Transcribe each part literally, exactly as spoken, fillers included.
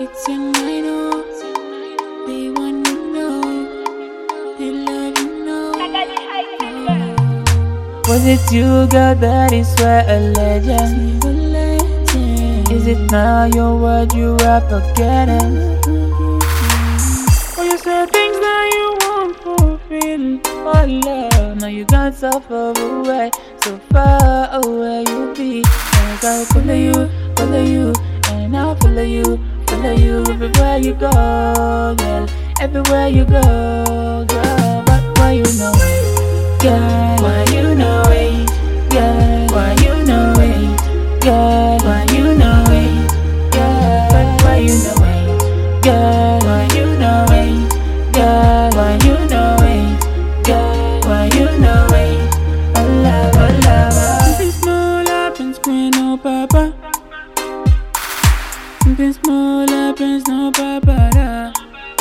It's in my know. They want to know. They love you know. Was it you, girl, that is where a legend? Is it now your word you are forgetting? Or you say things that you won't fulfill? Oh love, now you gone so far away, so far away you be. And I'll follow you, follow you, and I'll follow you, follow you everywhere you go, girl. Everywhere you go, girl. But why you know it, girl? Why you know it, girl? Why you know it, girl? Why you know it, girl? But why you know it, girl? Why you know it, girl? Why you know it, girl? Why you know it? Oh love, oh love. Something small happens, queen, no papa. Something small happens, no papa. Da.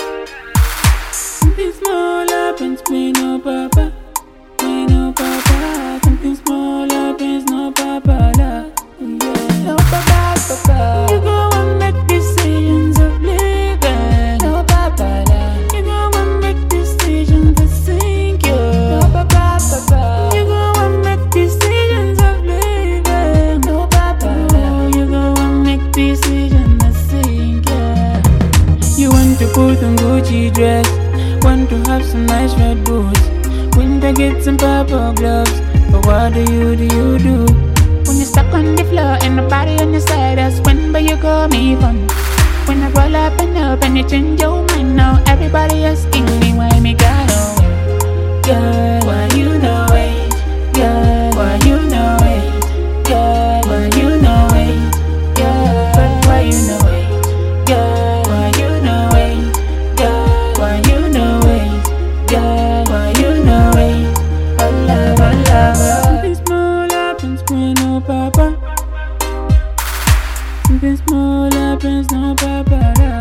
Something small happens, queen, no papa. Queen, no papa. Something small happens, no papa. Da. Yeah. No papa, papa. You go and make decisions of living. No papa, da. You go and make decisions that sink you. No papa, papa. You go and make decisions of living. No papa, Oh, you go and make decisions that sink you. You want to put on Gucci dress, want to have some nice red boots, winter get some purple gloves. But what do you do you do? When you're stuck on the floor and nobody on your side, that's when but you call me fun. When I roll up and up and you change your mind, now everybody asking me why me got away. girl. Why you know it, Girl, why you know it, girl, why you know it, girl, but why you know it, girl, why you know it, girl, why you know it, girl. why you know it. Oh love, oh love. Something small happens, queen, no papa. Something small happens, no papa. Da.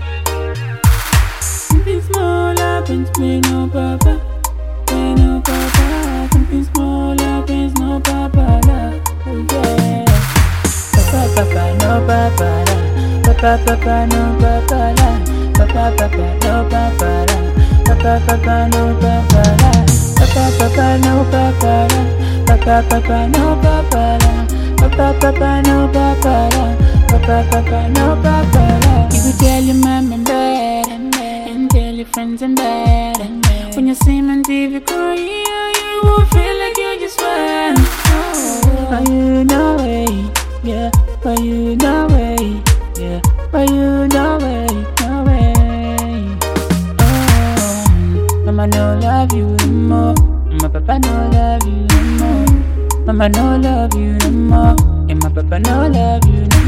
Something small happens, queen, no papa. Queen, no papa. Something small happens, no papa. Da. Oh yeah. Papa, papa, no papa, da. Papa, papa, no papa, da. Papa, papa, no papa, da. Papa, papa, no papa, da. Papa, papa, no papa, da. Papa, papa, no papa, da. Papa, papa, no papa, da. Papa, papa, no papa, da. You could tell your mom in bed and tell your friends in bed. When you see me on T V crying, you will feel like you just won. Why Oh. you know it, yeah. Why you know it, yeah. Why you know it, know it. Oh, mama no love you no more. My papa no love you no more. Mama no love you no more. And my papa no love you no more.